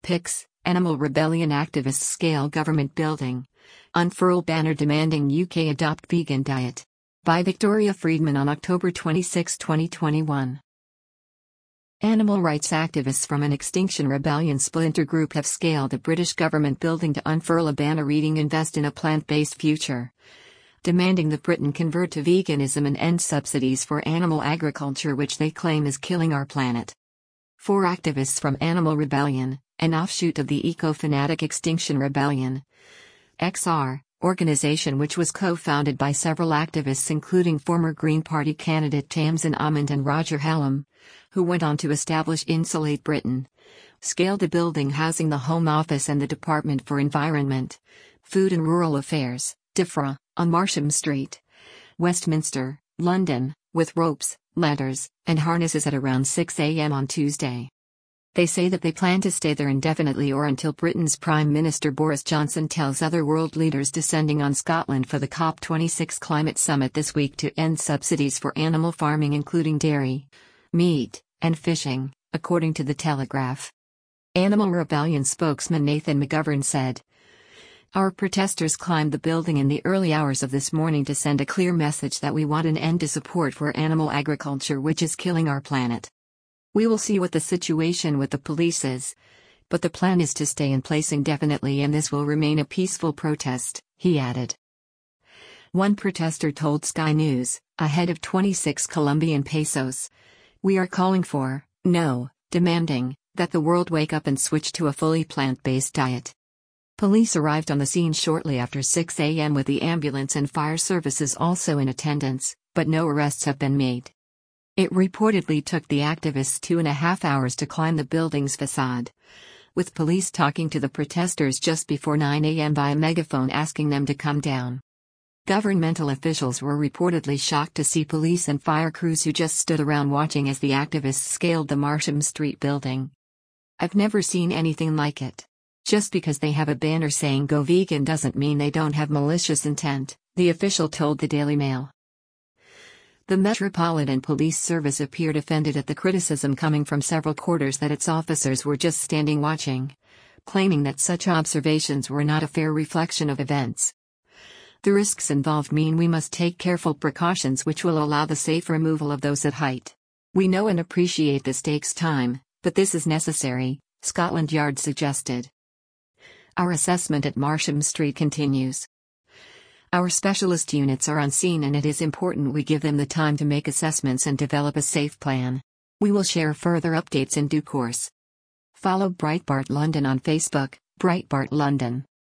Pics, Animal Rebellion activists scale government building. Unfurl banner demanding UK adopt vegan diet. By Victoria Friedman on October 26, 2021. Animal rights activists from an Extinction Rebellion splinter group have scaled a British government building to unfurl a banner reading "Invest in a plant-based future," demanding that Britain convert to veganism and end subsidies for animal agriculture, which they claim is killing our planet. Four activists from Animal Rebellion, an offshoot of the eco-fanatic Extinction Rebellion (XR) organization, which was co-founded by several activists including former Green Party candidate Tamsin Amond and Roger Hallam, who went on to establish Insulate Britain, scaled a building housing the Home Office and the Department for Environment, Food and Rural Affairs, DEFRA, on Marsham Street, Westminster, London, with ropes, ladders, and harnesses at around 6 a.m. on Tuesday. They say that they plan to stay there indefinitely or until Britain's Prime Minister Boris Johnson tells other world leaders descending on Scotland for the COP26 climate summit this week to end subsidies for animal farming, including dairy, meat, and fishing, according to The Telegraph. Animal Rebellion spokesman Nathan McGovern said, "Our protesters climbed the building in the early hours of this morning to send a clear message that we want an end to support for animal agriculture, which is killing our planet. We will see what the situation with the police is, but the plan is to stay in place indefinitely and this will remain a peaceful protest," he added. One protester told Sky News, ahead of 26 Colombian pesos, "We are calling for, no, demanding, that the world wake up and switch to a fully plant-based diet." Police arrived on the scene shortly after 6 a.m. with the ambulance and fire services also in attendance, but no arrests have been made. It reportedly took the activists 2.5 hours to climb the building's facade, with police talking to the protesters just before 9 a.m. via megaphone asking them to come down. Governmental officials were reportedly shocked to see police and fire crews who just stood around watching as the activists scaled the Marsham Street building. "I've never seen anything like it. Just because they have a banner saying go vegan doesn't mean they don't have malicious intent," the official told the Daily Mail. The Metropolitan Police Service appeared offended at the criticism coming from several quarters that its officers were just standing watching, claiming that such observations were not a fair reflection of events. "The risks involved mean we must take careful precautions which will allow the safe removal of those at height. We know and appreciate this takes time, but this is necessary," Scotland Yard suggested. "Our assessment at Marsham Street continues. Our specialist units are on scene and it is important we give them the time to make assessments and develop a safe plan. We will share further updates in due course." Follow Breitbart London on Facebook, Breitbart London.